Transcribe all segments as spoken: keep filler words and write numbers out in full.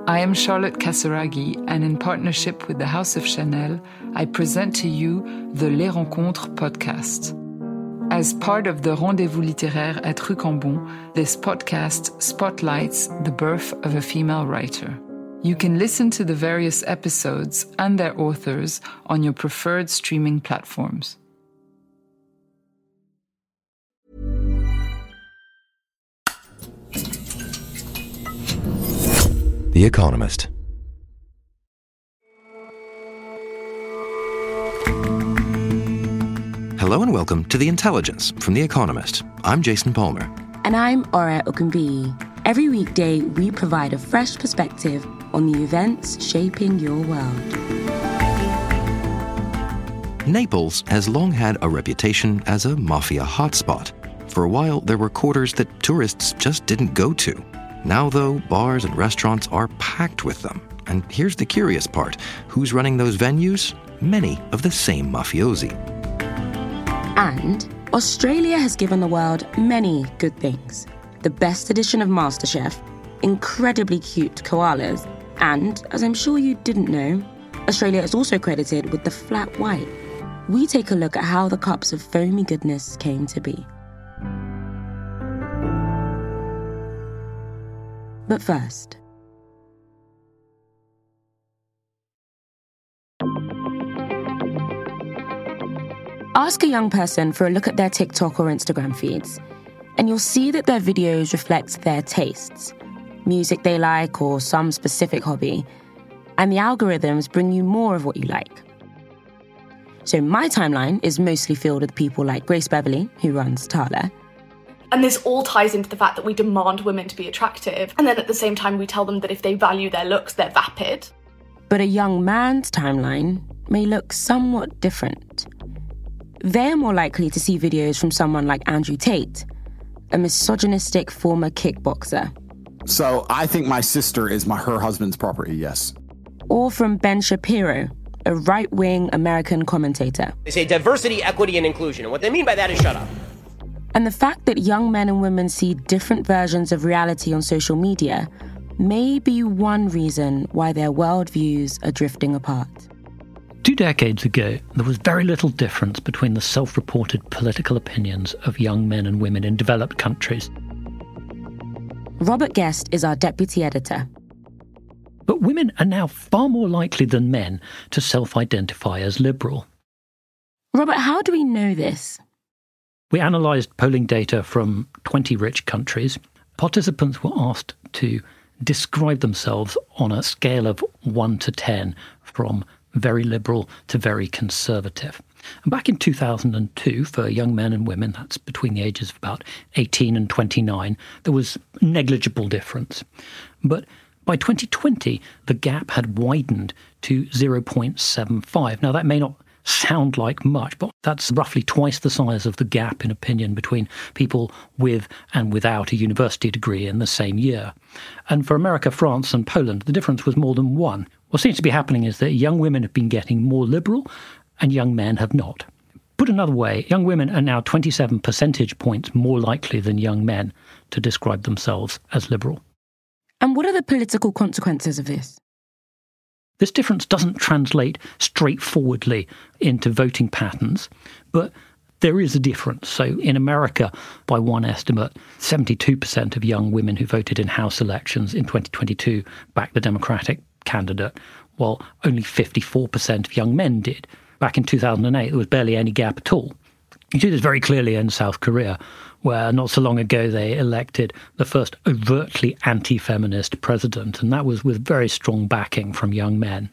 I am Charlotte Casseraghi, and in partnership with the House of Chanel, I present to you the Les Rencontres podcast. As part of the Rendez-vous littéraire at Rue Cambon, this podcast spotlights the birth of a female writer. You can listen to the various episodes and their authors on your preferred streaming platforms. The Economist. Hello and welcome to The Intelligence from The Economist. I'm Jason Palmer. And I'm Ora Okunbiyi. Every weekday, we provide a fresh perspective on the events shaping your world. Naples has long had a reputation as a mafia hotspot. For a while, there were quarters that tourists just didn't go to. Now, though, bars and restaurants are packed with them. And here's the curious part. Who's running those venues? Many of the same mafiosi. And Australia has given the world many good things. The best edition of MasterChef, incredibly cute koalas, and, as I'm sure you didn't know, Australia is also credited with the flat white. We take a look at how the cups of foamy goodness came to be. But first, ask a young person for a look at their TikTok or Instagram feeds, and you'll see that their videos reflect their tastes, music they like or some specific hobby, and the algorithms bring you more of what you like. So my timeline is mostly filled with people like Grace Beverley, who runs Tala. And this all ties into the fact that we demand women to be attractive, and then at the same time we tell them that if they value their looks, they're vapid. But a young man's timeline may look somewhat different. They're more likely to see videos from someone like Andrew Tate, a misogynistic former kickboxer. So I think my sister is my her husband's property, yes. Or from Ben Shapiro, a right-wing American commentator. They say diversity, equity, and inclusion, and what they mean by that is shut up. And the fact that young men and women see different versions of reality on social media may be one reason why their worldviews are drifting apart. Two decades ago, there was very little difference between the self-reported political opinions of young men and women in developed countries. Robert Guest is our deputy editor. But women are now far more likely than men to self-identify as liberal. Robert, how do we know this? We analysed polling data from twenty rich countries. Participants were asked to describe themselves on a scale of one to ten, from very liberal to very conservative. And back in two thousand two, for young men and women, that's between the ages of about eighteen and twenty-nine, there was negligible difference. But by twenty twenty, the gap had widened to zero point seven five. Now, that may not sound like much, but that's roughly twice the size of the gap in opinion between people with and without a university degree in the same year. And for America, France and Poland, the difference was more than one. What seems to be happening is that young women have been getting more liberal and young men have not. Put another way, young women are now twenty-seven percentage points more likely than young men to describe themselves as liberal. And what are the political consequences of this? This difference doesn't translate straightforwardly into voting patterns, but there is a difference. So in America, by one estimate, seventy-two percent of young women who voted in House elections in twenty twenty-two backed the Democratic candidate, while only fifty-four percent of young men did. Back in two thousand eight, there was barely any gap at all. You see this very clearly in South Korea, where not so long ago they elected the first overtly anti-feminist president, and that was with very strong backing from young men.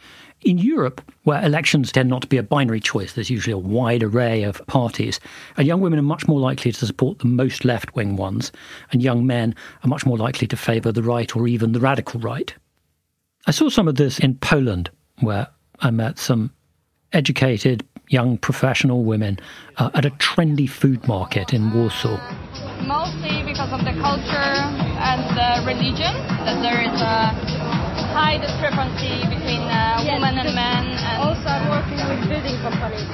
In Europe, where elections tend not to be a binary choice, there's usually a wide array of parties, and young women are much more likely to support the most left-wing ones, and young men are much more likely to favour the right or even the radical right. I saw some of this in Poland, where I met some educated, young professional women uh, at a trendy food market in Warsaw. Mostly because of the culture and the religion, that there is a high discrepancy between uh, yes, women and men. And also, I'm working with building companies.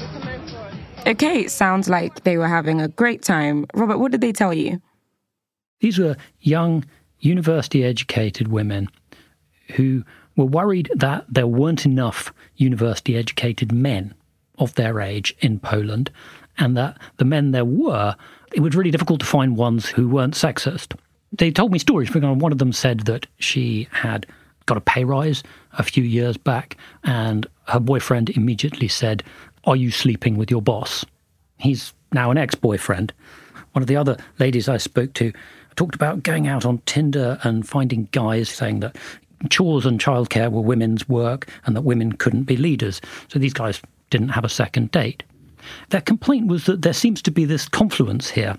Okay, sounds like they were having a great time. Robert, what did they tell you? These were young, university-educated women who were worried that there weren't enough university-educated men of their age in Poland, and that the men there were, it was really difficult to find ones who weren't sexist. They told me stories. For example, one of them said that she had got a pay rise a few years back, and her boyfriend immediately said, "Are you sleeping with your boss?" He's now an ex-boyfriend. One of the other ladies I spoke to talked about going out on Tinder and finding guys saying that chores and childcare were women's work and that women couldn't be leaders. So these guys didn't have a second date. Their complaint was that there seems to be this confluence here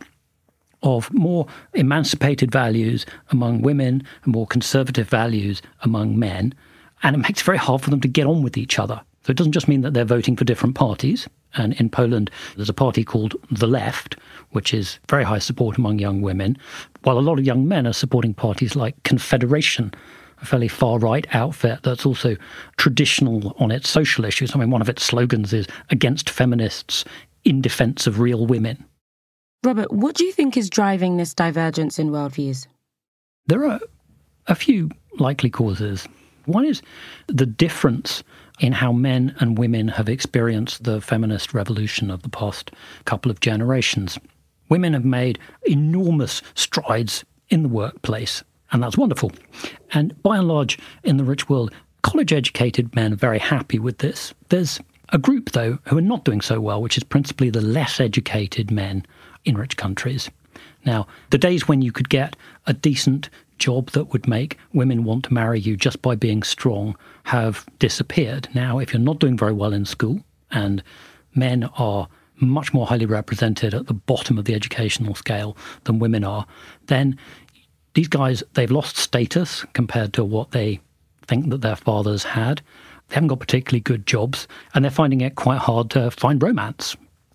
of more emancipated values among women and more conservative values among men, and it makes it very hard for them to get on with each other. So it doesn't just mean that they're voting for different parties. And in Poland, there's a party called The Left, which is very high support among young women, while a lot of young men are supporting parties like Confederation, a fairly far-right outfit that's also traditional on its social issues. I mean, one of its slogans is "Against feminists, in defence of real women." Robert, what do you think is driving this divergence in worldviews? There are a few likely causes. One is the difference in how men and women have experienced the feminist revolution of the past couple of generations. Women have made enormous strides in the workplace, and that's wonderful. And by and large, in the rich world, college-educated men are very happy with this. There's a group, though, who are not doing so well, which is principally the less educated men in rich countries. Now, the days when you could get a decent job that would make women want to marry you just by being strong have disappeared. Now, if you're not doing very well in school, and men are much more highly represented at the bottom of the educational scale than women are, then these guys, they've lost status compared to what they think that their fathers had. They haven't got particularly good jobs, and they're finding it quite hard to find romance.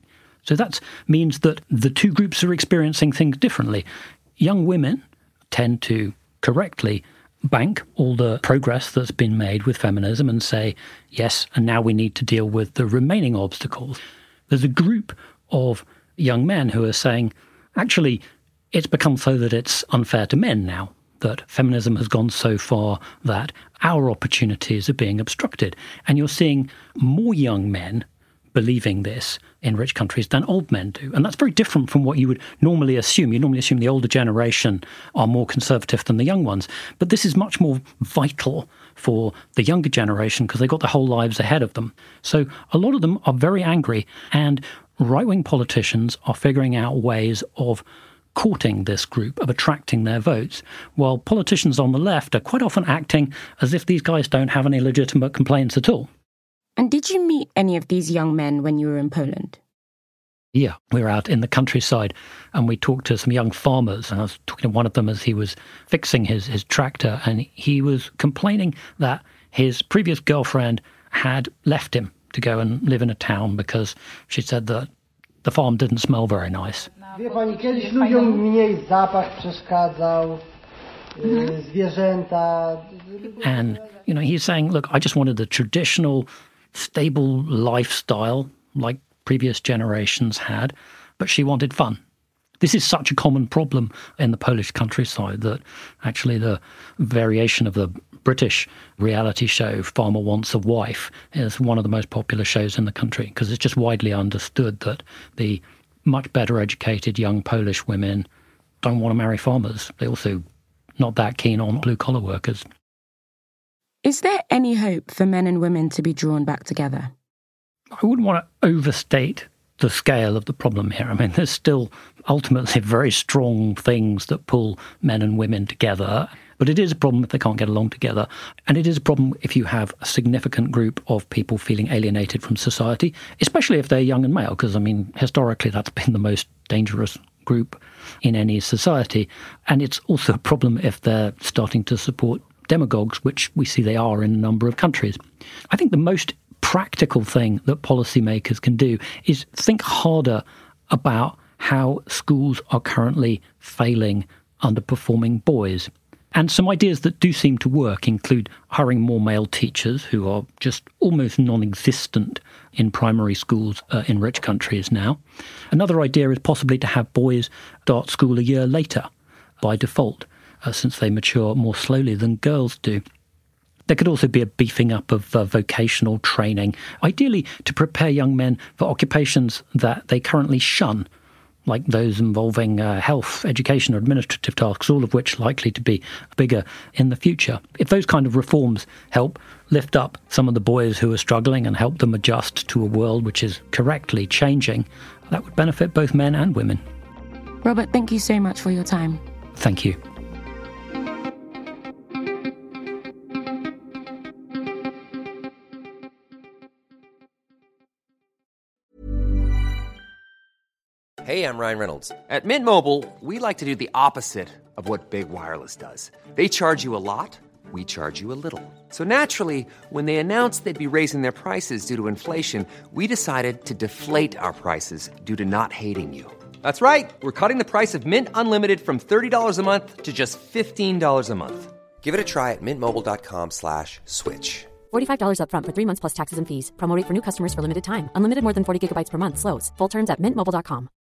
So that means that the two groups are experiencing things differently. Young women tend to correctly bank all the progress that's been made with feminism and say, yes, and now we need to deal with the remaining obstacles. There's a group of young men who are saying, actually, it's become so that it's unfair to men now, that feminism has gone so far that our opportunities are being obstructed. And you're seeing more young men believing this in rich countries than old men do. And that's very different from what you would normally assume. You normally assume the older generation are more conservative than the young ones. But this is much more vital for the younger generation because they've got their whole lives ahead of them. So a lot of them are very angry, and right-wing politicians are figuring out ways of courting this group, of attracting their votes, while politicians on the left are quite often acting as if these guys don't have any legitimate complaints at all. And did you meet any of these young men when you were in Poland? Yeah, we were out in the countryside and we talked to some young farmers, and I was talking to one of them as he was fixing his, his tractor, and he was complaining that his previous girlfriend had left him to go and live in a town because she said that the farm didn't smell very nice. Wie pani, kiedyś ludziom mniej zapach przeszkadzał, zwierzęta. And, you know, he's saying, look, I just wanted the traditional, stable lifestyle like previous generations had, but she wanted fun. This is such a common problem in the Polish countryside that actually the variation of the British reality show Farmer Wants a Wife is one of the most popular shows in the country because it's just widely understood that the much better educated young Polish women don't want to marry farmers. They're also not that keen on blue-collar workers. Is there any hope for men and women to be drawn back together? I wouldn't want to overstate the scale of the problem here. I mean, there's still ultimately very strong things that pull men and women together, but it is a problem if they can't get along together. And it is a problem if you have a significant group of people feeling alienated from society, especially if they're young and male, because, I mean, historically that's been the most dangerous group in any society. And it's also a problem if they're starting to support demagogues, which we see they are in a number of countries. I think the most practical thing that policymakers can do is think harder about how schools are currently failing underperforming boys. And some ideas that do seem to work include hiring more male teachers who are just almost non-existent in primary schools uh, in rich countries now. Another idea is possibly to have boys start school a year later by default, uh, since they mature more slowly than girls do. There could also be a beefing up of uh, vocational training, ideally to prepare young men for occupations that they currently shun, like those involving uh, health, education, or administrative tasks, all of which likely to be bigger in the future. If those kind of reforms help lift up some of the boys who are struggling and help them adjust to a world which is correctly changing, that would benefit both men and women. Robert, thank you so much for your time. Thank you. Hey, I'm Ryan Reynolds. At Mint Mobile, we like to do the opposite of what Big Wireless does. They charge you a lot, we charge you a little. So naturally, when they announced they'd be raising their prices due to inflation, we decided to deflate our prices due to not hating you. That's right. We're cutting the price of Mint Unlimited from thirty dollars a month to just fifteen dollars a month. Give it a try at mintmobile.com slash switch. forty-five dollars up front for three months plus taxes and fees. Promo rate for new customers for limited time. Unlimited more than forty gigabytes per month. Slows full terms at mint mobile dot com.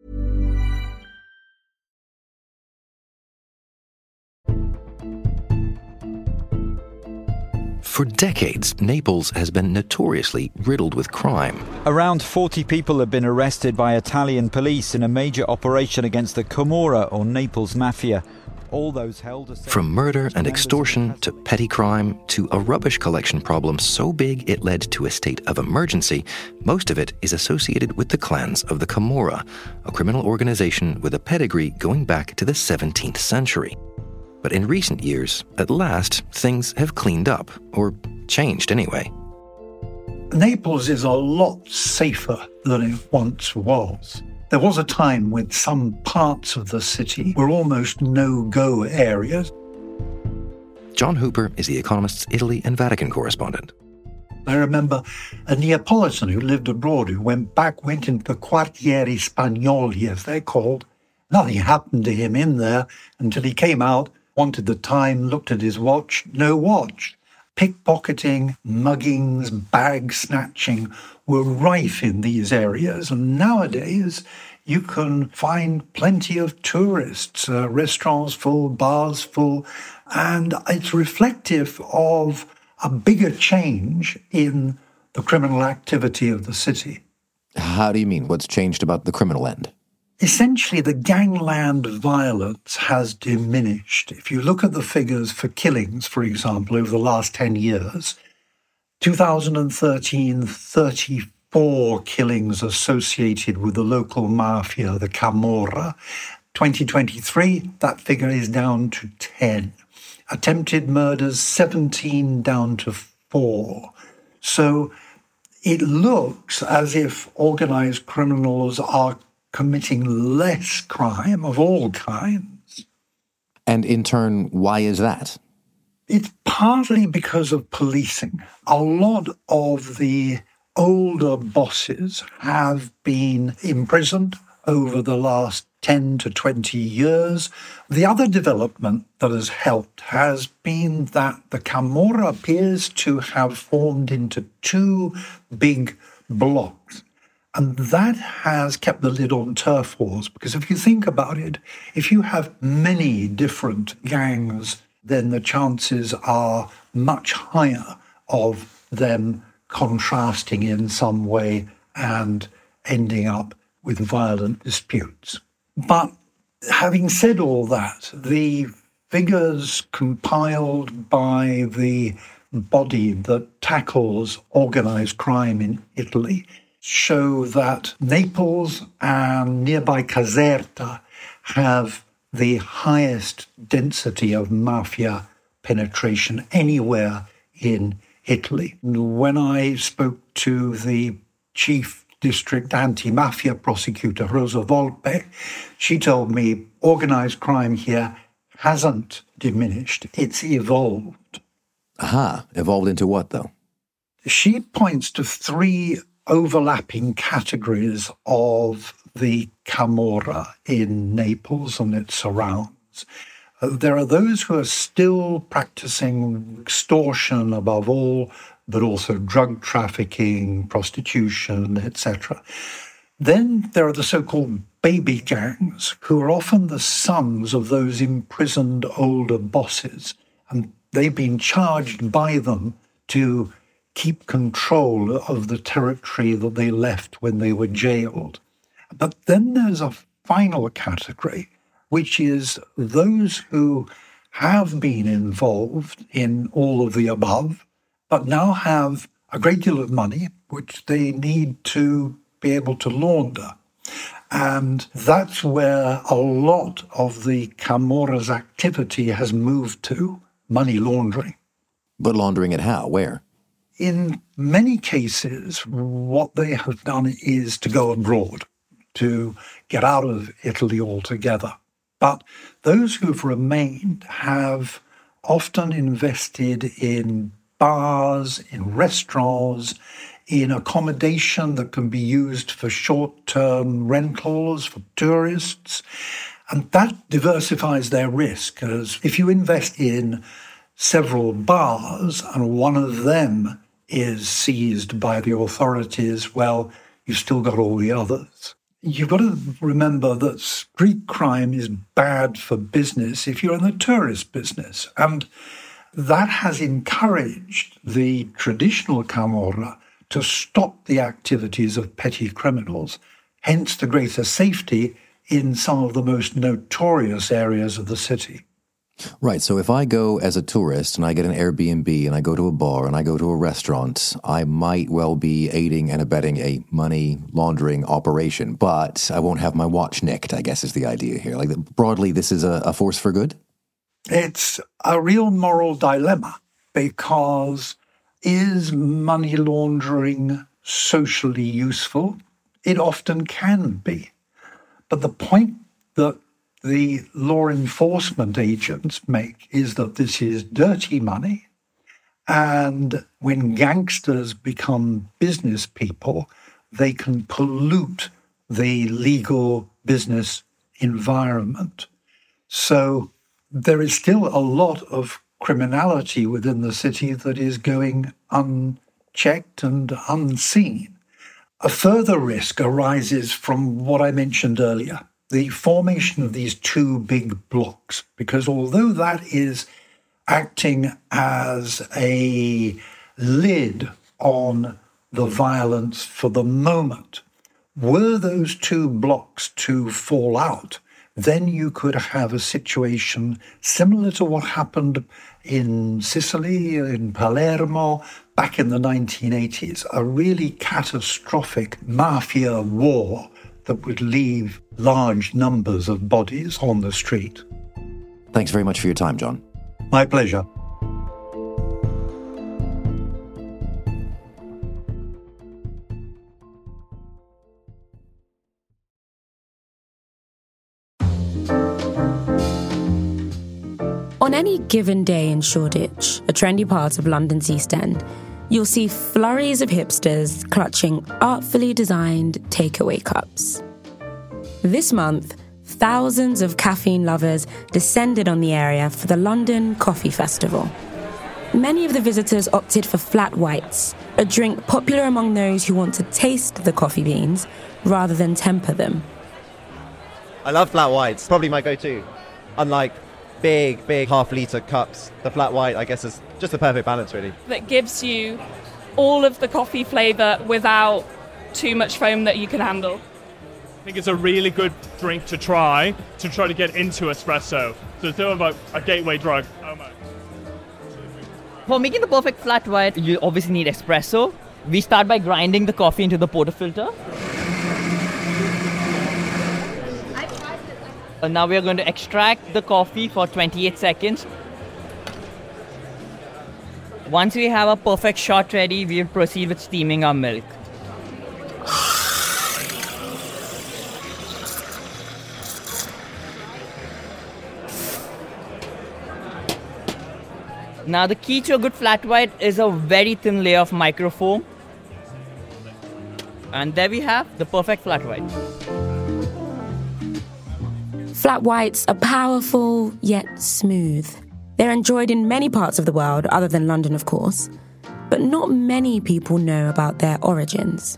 For decades, Naples has been notoriously riddled with crime. Around forty people have been arrested by Italian police in a major operation against the Camorra or Naples Mafia. All those held are From murder and extortion to petty crime to a rubbish collection problem so big it led to a state of emergency, most of it is associated with the clans of the Camorra, a criminal organization with a pedigree going back to the seventeenth century. But in recent years, at last, things have cleaned up, or changed anyway. Naples is a lot safer than it once was. There was a time when some parts of the city were almost no-go areas. John Hooper is The Economist's Italy and Vatican correspondent. I remember a Neapolitan who lived abroad who went back, went into the Quartieri Spagnoli, as they're called. Nothing happened to him in there until he came out, wanted the time, looked at his watch, no watch. Pickpocketing, muggings, bag snatching were rife in these areas. And nowadays, you can find plenty of tourists, uh, restaurants full, bars full, and it's reflective of a bigger change in the criminal activity of the city. How do you mean? What's changed about the criminal end? Essentially, the gangland violence has diminished. If you look at the figures for killings, for example, over the last ten years, two thousand thirteen, thirty-four killings associated with the local mafia, the Camorra. twenty twenty-three, that figure is down to ten. Attempted murders, seventeen down to four. So it looks as if organized criminals are committing less crime of all kinds. And in turn, why is that? It's partly because of policing. A lot of the older bosses have been imprisoned over the last ten to twenty years. The other development that has helped has been that the Camorra appears to have formed into two big blocks. And that has kept the lid on turf wars, because if you think about it, if you have many different gangs, then the chances are much higher of them contrasting in some way and ending up with violent disputes. But having said all that, the figures compiled by the body that tackles organized crime in Italy show that Naples and nearby Caserta have the highest density of mafia penetration anywhere in Italy. When I spoke to the chief district anti-mafia prosecutor, Rosa Volpe, she told me organized crime here hasn't diminished, it's evolved. Aha, evolved into what, though? She points to three overlapping categories of the Camorra in Naples and its surrounds. Uh, there are those who are still practicing extortion above all, but also drug trafficking, prostitution, et cetera. Then there are the so-called baby gangs, who are often the sons of those imprisoned older bosses. And they've been charged by them to keep control of the territory that they left when they were jailed. But then there's a final category, which is those who have been involved in all of the above, but now have a great deal of money, which they need to be able to launder. And that's where a lot of the Camorra's activity has moved to, money laundering. But laundering it how? Where? In many cases, what they have done is to go abroad, to get out of Italy altogether. But those who've remained have often invested in bars, in restaurants, in accommodation that can be used for short-term rentals for tourists. And that diversifies their risk, as if you invest in several bars and one of them is seized by the authorities, well, you've still got all the others. You've got to remember that street crime is bad for business if you're in the tourist business. And that has encouraged the traditional Camorra to stop the activities of petty criminals, hence the greater safety in some of the most notorious areas of the city. Right, so if I go as a tourist and I get an Airbnb and I go to a bar and I go to a restaurant, I might well be aiding and abetting a money laundering operation, but I won't have my watch nicked, I guess is the idea here. Like, broadly, this is a, a force for good? It's a real moral dilemma, because is money laundering socially useful? It often can be. But the point that the law enforcement agents make is that this is dirty money. And when gangsters become business people, they can pollute the legal business environment. So there is still a lot of criminality within the city that is going unchecked and unseen. A further risk arises from what I mentioned earlier, the formation of these two big blocks, because although that is acting as a lid on the violence for the moment, were those two blocks to fall out, then you could have a situation similar to what happened in Sicily, in Palermo, back in the nineteen eighties, a really catastrophic mafia war that would leave large numbers of bodies on the street. Thanks very much for your time, John. My pleasure. On any given day in Shoreditch, a trendy part of London's East End, you'll see flurries of hipsters clutching artfully designed takeaway cups. This month, thousands of caffeine lovers descended on the area for the London Coffee Festival. Many of the visitors opted for flat whites, a drink popular among those who want to taste the coffee beans rather than temper them. I love flat whites, probably my go-to. Unlike big, big half-litre cups, the flat white, I guess, is just the perfect balance, really. That gives you all of the coffee flavour without too much foam that you can handle. I think it's a really good drink to try, to try to get into espresso. So it's sort of like a gateway drug. For making the perfect flat white, you obviously need espresso. We start by grinding the coffee into the portafilter. And now we are going to extract the coffee for twenty-eight seconds. Once we have a perfect shot ready, we will proceed with steaming our milk. Now the key to a good flat white is a very thin layer of microfoam. And there we have the perfect flat white. Flat whites are powerful yet smooth. They're enjoyed in many parts of the world, other than London, of course. But not many people know about their origins.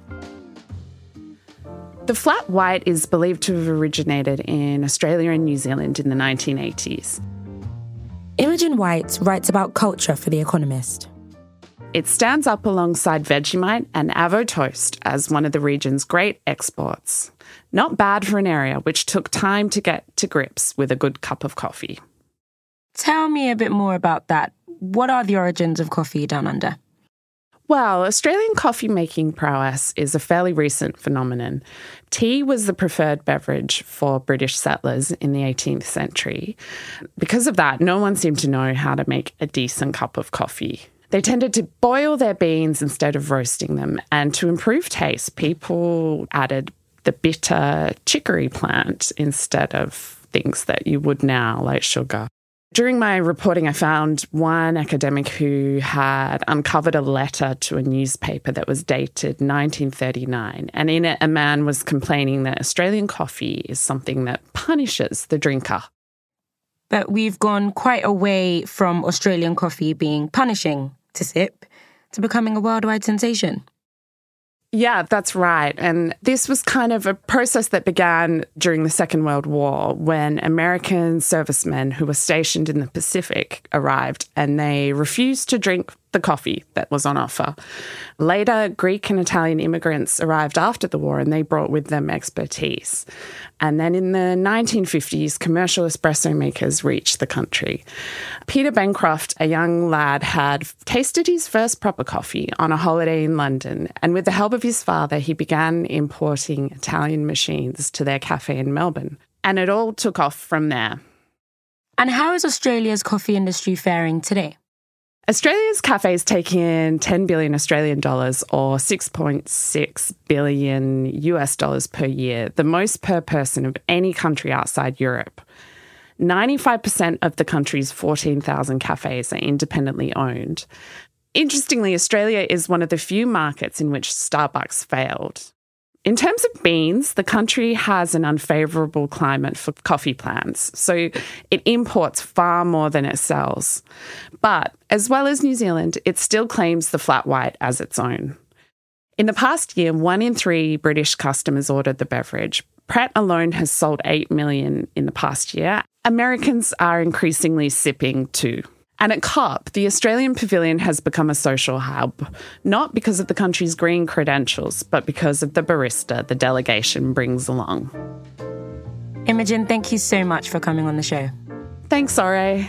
The flat white is believed to have originated in Australia and New Zealand in the nineteen eighties. Imogen White writes about culture for The Economist. It stands up alongside Vegemite and Avo Toast as one of the region's great exports. Not bad for an area which took time to get to grips with a good cup of coffee. Tell me a bit more about that. What are the origins of coffee down under? Well, Australian coffee-making prowess is a fairly recent phenomenon. Tea was the preferred beverage for British settlers in the eighteenth century. Because of that, no one seemed to know how to make a decent cup of coffee. They tended to boil their beans instead of roasting them, and to improve taste, people added the bitter chicory plant instead of things that you would now, like sugar. During my reporting, I found one academic who had uncovered a letter to a newspaper that was dated nineteen thirty-nine, and in it a man was complaining that Australian coffee is something that punishes the drinker. But we've gone quite away from Australian coffee being punishing to sip to becoming a worldwide sensation. Yeah, that's right. And this was kind of a process that began during the Second World War when American servicemen who were stationed in the Pacific arrived and they refused to drink the coffee that was on offer. Later, Greek and Italian immigrants arrived after the war and they brought with them expertise. And then in the nineteen fifties, commercial espresso makers reached the country. Peter Bancroft, a young lad, had tasted his first proper coffee on a holiday in London, and with the help of his father, he began importing Italian machines to their cafe in Melbourne. And it all took off from there. And how is Australia's coffee industry faring today? Australia's cafes take in ten billion Australian dollars or six point six billion U S dollars per year, the most per person of any country outside Europe. ninety-five percent of the country's fourteen thousand cafes are independently owned. Interestingly, Australia is one of the few markets in which Starbucks failed. In terms of beans, the country has an unfavourable climate for coffee plants, so it imports far more than it sells. But, as well as New Zealand, it still claims the flat white as its own. In the past year, one in three British customers ordered the beverage. Pret alone has sold eight million in the past year. Americans are increasingly sipping too. And at COP, the Australian Pavilion has become a social hub, not because of the country's green credentials, but because of the barista the delegation brings along. Imogen, thank you so much for coming on the show. Thanks, Ore.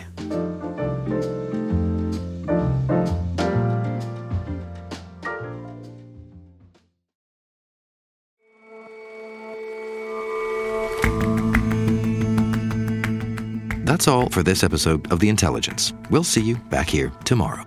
That's all for this episode of The Intelligence. We'll see you back here tomorrow.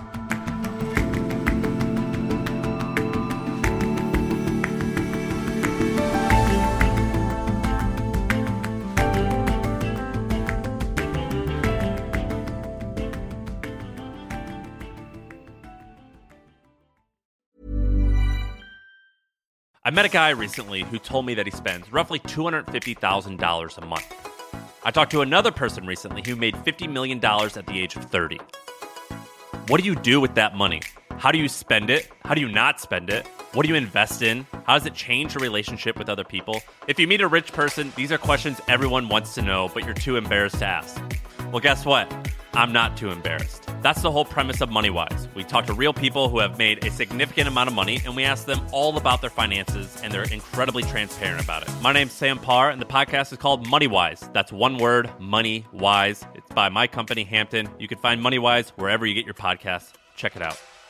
I met a guy recently who told me that he spends roughly two hundred fifty thousand dollars a month. I talked to another person recently who made fifty million dollars at the age of thirty. What do you do with that money? How do you spend it? How do you not spend it? What do you invest in? How does it change your relationship with other people? If you meet a rich person, these are questions everyone wants to know, but you're too embarrassed to ask. Well, guess what? I'm not too embarrassed. That's the whole premise of MoneyWise. We talk to real people who have made a significant amount of money, and we ask them all about their finances, and they're incredibly transparent about it. My name's Sam Parr, and the podcast is called MoneyWise. That's one word, MoneyWise. It's by my company, Hampton. You can find MoneyWise wherever you get your podcasts. Check it out.